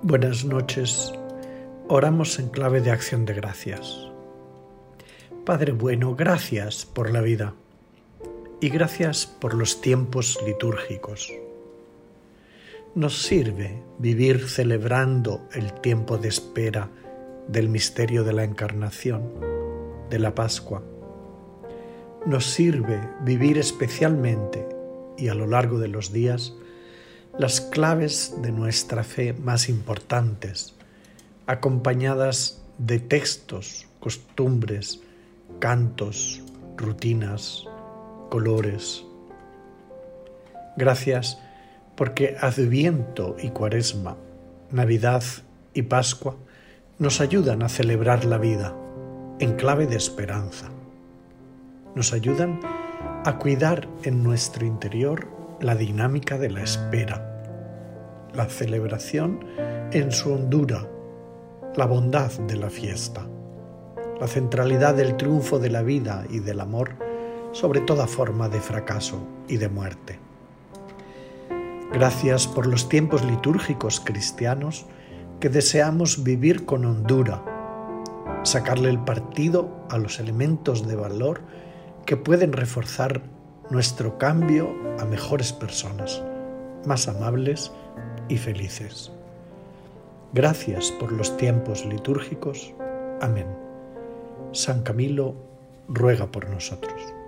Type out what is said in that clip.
Buenas noches. Oramos en clave de acción de gracias. Padre bueno, gracias por la vida y gracias por los tiempos litúrgicos. Nos sirve vivir celebrando el tiempo de espera del misterio de la Encarnación, de la Pascua. Nos sirve vivir especialmente y a lo largo de los días las claves de nuestra fe más importantes, acompañadas de textos, costumbres, cantos, rutinas, colores. Gracias porque Adviento y Cuaresma, Navidad y Pascua nos ayudan a celebrar la vida en clave de esperanza. Nos ayudan a cuidar en nuestro interior la dinámica de la espera, la celebración en su hondura, la bondad de la fiesta, la centralidad del triunfo de la vida y del amor sobre toda forma de fracaso y de muerte. Gracias por los tiempos litúrgicos cristianos que deseamos vivir con hondura, sacarle el partido a los elementos de valor que pueden reforzar nuestro cambio a mejores personas, más amables y felices. Gracias por los tiempos litúrgicos. Amén. San Camilo ruega por nosotros.